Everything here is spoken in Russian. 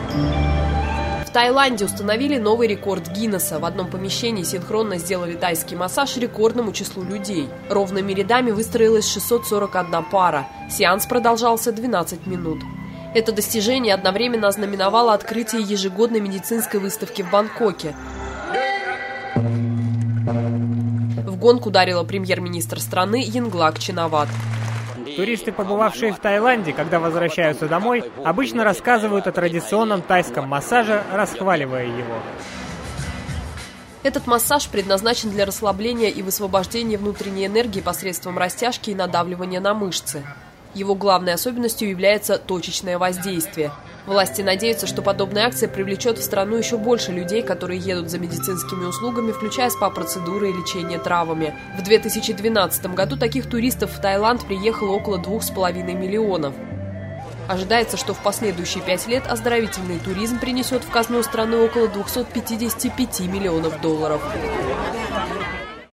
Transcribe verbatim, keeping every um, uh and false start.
В Таиланде установили новый рекорд Гиннесса. В одном помещении синхронно сделали тайский массаж рекордному числу людей. Ровными рядами выстроилась шестьсот сорок одна пара. Сеанс продолжался двенадцать минут. Это достижение одновременно ознаменовало открытие ежегодной медицинской выставки в Бангкоке. В гонку ударила премьер-министр страны Йинглак Чинават. Туристы, побывавшие в Таиланде, когда возвращаются домой, обычно рассказывают о традиционном тайском массаже, расхваливая его. Этот массаж предназначен для расслабления и высвобождения внутренней энергии посредством растяжки и надавливания на мышцы. Его главной особенностью является точечное воздействие. Власти надеются, что подобная акция привлечет в страну еще больше людей, которые едут за медицинскими услугами, включая спа-процедуры и лечение травами. В две тысячи двенадцатом году таких туристов в Таиланд приехало около двух с половиной миллионов. Ожидается, что в последующие пять лет оздоровительный туризм принесет в казну страны около двухсот пятидесяти пяти миллионов долларов.